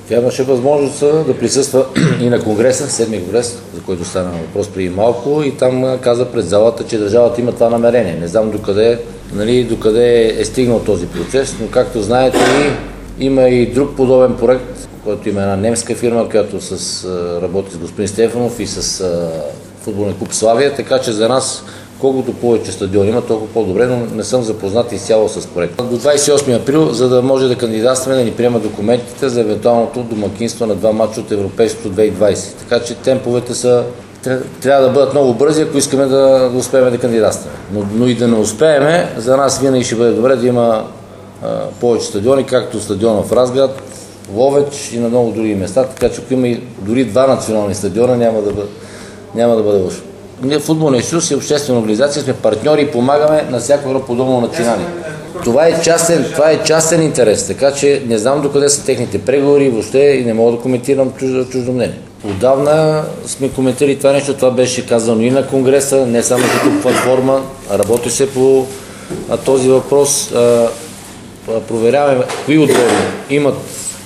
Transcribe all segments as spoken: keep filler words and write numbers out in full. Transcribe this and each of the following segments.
Тя имаше възможност да присъства и на Конгреса, седми конгрес, за който стана въпрос преди малко, и там каза пред залата, че държавата има това намерение. Не знам докъде, нали, докъде е стигнал този процес, но както знаете, има и друг подобен проект, който има една немска фирма, която с, работи с господин Стефанов и с футболен клуб Славия, така че за нас колкото повече стадиони има, толкова по-добре, но не съм запознат изцяло с проекта. До двадесет и осми април, за да може да кандидатстваме, да ни приема документите за евентуалното домакинство на два мача от Европейското две хиляди и двадесета. Така че темповете са, трябва да бъдат много бързи, ако искаме да, да успеем да кандидатстваме. Но, но и да не успеем, за нас винаги ще бъде добре да има а, повече стадиони, както стадиона в Разград, Ловеч и на много други места, така че ако има и дори два национални стадиона, няма да бъде, няма да бъде лошо. Ние в Футболния съюз и обществена организация сме партньори и помагаме на всяко едно подобно начинание. Това е частен, това е частен интерес, така че не знам докъде са техните преговори въобще и не мога да коментирам чуждо, чуждо мнение. Отдавна сме коментирали това нещо, това беше казано и на Конгреса, не само като платформа, работи се по а, този въпрос. А, проверяваме кои отбори имат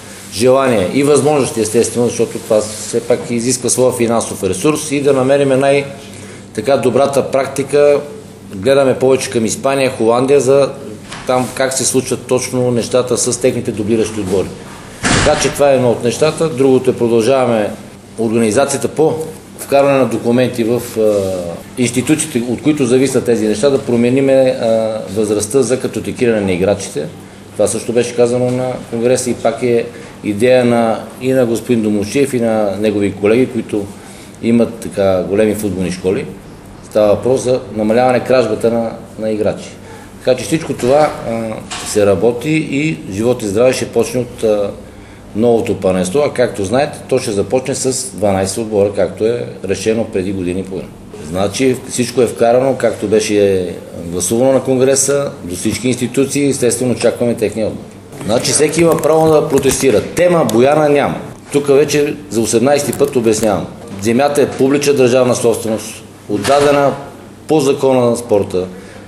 желание и възможности, естествено, защото това все пак изисква своя финансов ресурс и да намерим най- така добрата практика. Гледаме повече към Испания, Холандия, за там как се случват точно нещата с техните дублиращи отбори. Така че това е едно от нещата. Другото е продължаваме организацията по вкарване на документи в а, институциите, от които зависят тези неща, да промениме а, възрастта за картотекиране на играчите. Това също беше казано на Конгреса и пак е идея на, и на господин Домусчиев, и на негови колеги, които имат така големи футболни школи. Става въпрос за намаляване кражбата на, на играчи. Така че всичко това а, се работи и живот и здраве ще почне от а, новото първенство, а както знаете, то ще започне с дванадесет отбора, както е решено преди години и половина. Значи всичко е вкарано, както беше гласувано на Конгреса, до всички институции, естествено очакваме техния отбор. Значи всеки има право да протестира. Тема Бояна няма. Тук вече за осемнадесети път обяснявам. Земята е публична държавна собственост, отдадена по закона на спорта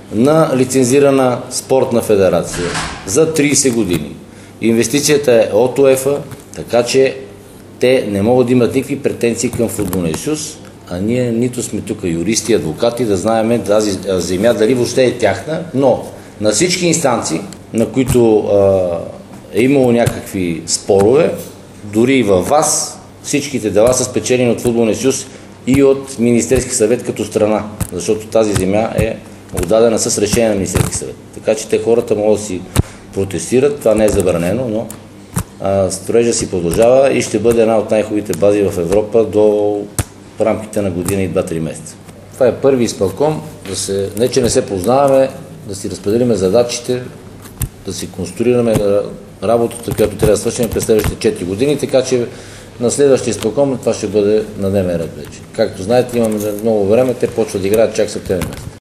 на лицензирана спортна федерация за тридесет години. Инвестицията е от УЕФА, така че те не могат да имат никакви претенции към Футболния съюз, а ние нито сме тук юристи, адвокати, да знаем тази земя дали въобще е тяхна, но на всички инстанции, на които а, е имало някакви спорове, дори и във вас, всичките дела са спечелени от Футболния съюз и от Министерски съвет като страна, защото тази земя е отдадена с решение на Министерски съвет. Така че те хората могат да си протестират, това не е забранено, но а, строежа си продължава и ще бъде една от най-хубавите бази в Европа до в рамките на година и два-три месеца. Това е първи изпълком, да се, не че не се познаваме, да си разпределиме задачите, да си конструираме работата, която трябва да свършим през следващите четири години, така че на следващия изпълком това ще бъде на дневен ред вече. Както знаете, имаме много време, те почват да играят чак септември месец.